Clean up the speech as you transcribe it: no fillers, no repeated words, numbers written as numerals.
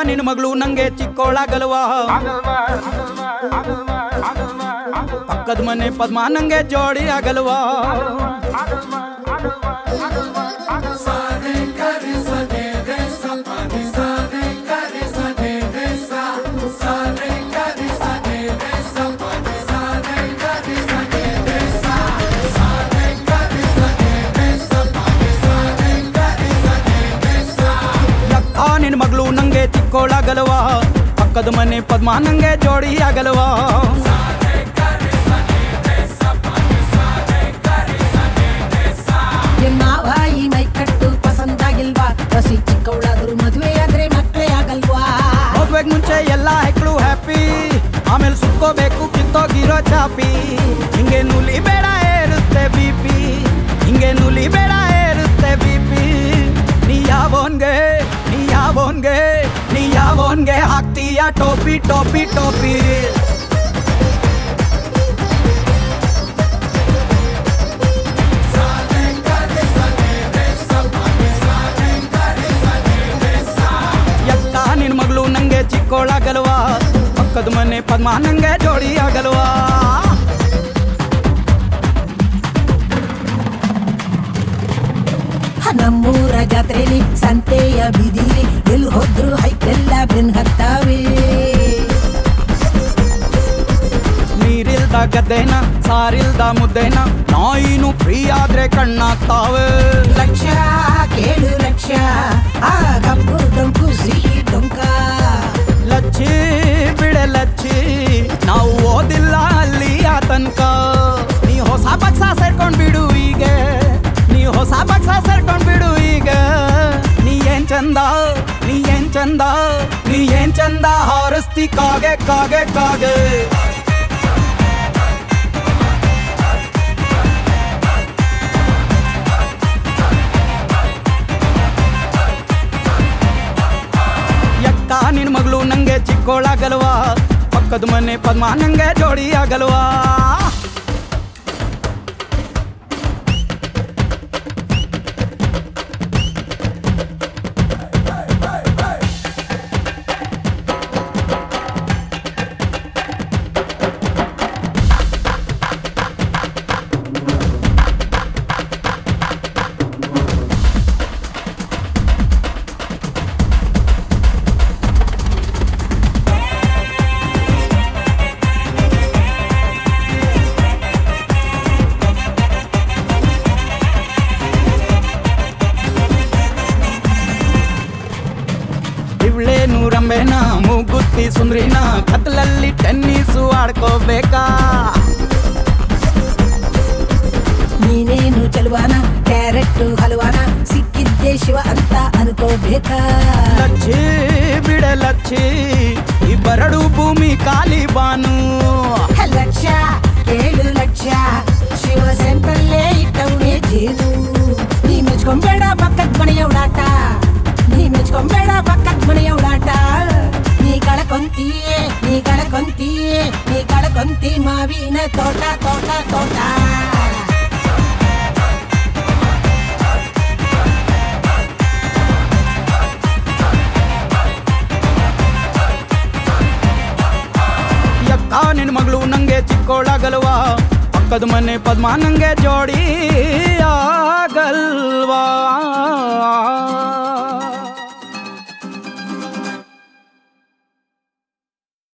ನಿನ್ ಮಗಳು ನಂಗೆ ಚಿಕ್ಕೋಳಾಗಲ್ವಾ ಪಕ್ಕದ ಮನೆ ಪದ್ಮ ನಂಗೆ ಜೋಡಿ ಆಗಲ್ವಾ ನಿನ್ ಮಗಳು ನಂಗೆ ಚಿಕ್ಕೋಳಾಗಲ್ವಾ ಪಕ್ಕದ ಮನೆ ಪದ್ಮ ನಂಗೆ ಜೋಡಿ ಆಗಲ್ವಾ ಮಾವ ಈ ಮೈ ಕಟ್ಟು ಪಸಂದಾಗಿಲ್ವಾ ಹಸಿ ಚಿಕ್ಕವಳಾದ್ರು ಮದುವೆ ಆದ್ರೆ ಮಕ್ಕಳೇ ಆಗಲ್ವಾ ಮದ್ವೆಗ್ ಮುಂಚೆ ಎಲ್ಲ ಹೆಕ್ಳು ಹ್ಯಾಪಿ ಆಮೇಲೆ ಸುತ್ಕೋಬೇಕು ಕಿತ್ತೋಗಿರೋ ಚಾಪಿ ಹಿಂಗೆ ನುಲಿ ಬೇಡ ಏರುತ್ತೆ ಬಿಪಿ ಹಿಂಗೆ ನುಲಿ ಬೇಡ ಏರುತ್ತೆ ಬಿಪಿ ನೀ ಯಾವೋನ್ಗೆ ಹಾಕ್ತೀಯ ಟೋಪಿ ಟೋಪಿ ಟೋಪಿ ಎತ್ತ ನಿನ್ ಮಗಳು ನಂಗೆ ಚಿಕ್ಕೋಳಾಗಲ್ವಾ ಪಕ್ಕದ ಮನೆ ಪದ್ಮ ನಂಗೆ ಜೋಡಿ ಆಗಲ್ವಾ ನಮ್ಮೂರ ಜಾತ್ರೆಲಿ ಸಂತೆಯ ಬೀದಿಲಿ ಎಲ್ಲಿ ಹೋದ್ರು ಹೈಟೆಲ್ಲ ಬೆನ್ ಹತ್ತಾವೆ ನೀರಿಲ್ದ ಗದ್ದೆನ ಸಾರಿಲ್ದ ಮುದ್ದೆನ ನಾಯಿನು ಫ್ರೀ ಆದ್ರೆ ಕಣ್ಣಾಗ್ತಾವೆ ಲಕ್ಷ ಕೇಳು ಲಕ್ಷ ಆ ಕಬ್ಬು ಡೊಂಕು ಸಿಹಿ ಡೊಂಕ ಲಚ್ಚಿ ಬಿಡೆ ಲಚ್ಚಿ ನಾವು ಓದಿಲ್ಲ ಅಲ್ಲಿ ಆ ತನಕ ನೀ ಹೊಸ ಪಕ್ಷ ಸೇರ್ಕೊಂಡ್ ಬಿಡು ಈಗ ನೀ ಹೊಸ ಪಕ್ಷ ಸೇರ್ಕೊಂಡ್ ಬಿಡು ಈಗ ನೀ ಏನ್ ಚಂದ ಹಾರಿಸ್ತಿ ಕಾಗೆ ಕಾಗೆ ಕಾಗೆ ಎಕ್ಕ ನಿನ್ ಮಗಳು ನಂಗೆ ಚಿಕ್ಕೋಳಾಗಲ್ವಾ ಪಕ್ಕದ ಮನೆ ಪದ್ಮ ನಂಗೆ ಜೋಡಿ ಆಗಲ್ವಾ ರಂಬೆನ ಮೂಗುತ್ತಿ ಸುಂದ್ರಿನ ಕತ್ಲಲ್ಲಿ ಟೆನ್ನಿಸು ಆಡ್ಕೋಬೇಕಾ ನೀನೇನು ಚಲುವಾನ ಕ್ಯಾರೆಟ್ ಹಲವಾನ ಸಿಕ್ಕಿದ್ದೆ ಶಿವ ಅಂತ ಅನ್ಕೋಬೇಕಾ ಲಚ್ಚಿ ಬಿಡೆ ಲಚ್ಚಿ ಈ ಬರಡು ಭೂಮಿ ಖಾಲಿ ಬಾನು ಲಕ್ಷ ಕೇಳು ಲಕ್ಷ ಶಿವ ಸೆಂಟ್ರಲ್ಲೇ ಇಟ್ಟವನೇ ಜೇನು ನೀ ಮೆಚ್ಕೊಂಬೇಡ ಪಕ್ಕದ ಮನೆಯ ಉಡಾಟ ನೀ ಮೆಚ್ಕೊಂಬೇಡ ಪಕ್ಕದ ಮನೆಯ ಉಡಾಟ ನೀ ಕಳಕೊಂತಿ ಮಾವಿನ ತೋಟ ತೋಟ ತೋಟ ಎಕ್ಕ ನಿನ್ ಮಗಳು ನಂಗೆ ಚಿಕ್ಕೋಳಾಗಲ್ವಾ ಪಕ್ಕದ ಮನೆ ಪದ್ಮ ನಂಗೆ ಜೋಡಿ ಆಗಲ್ವಾ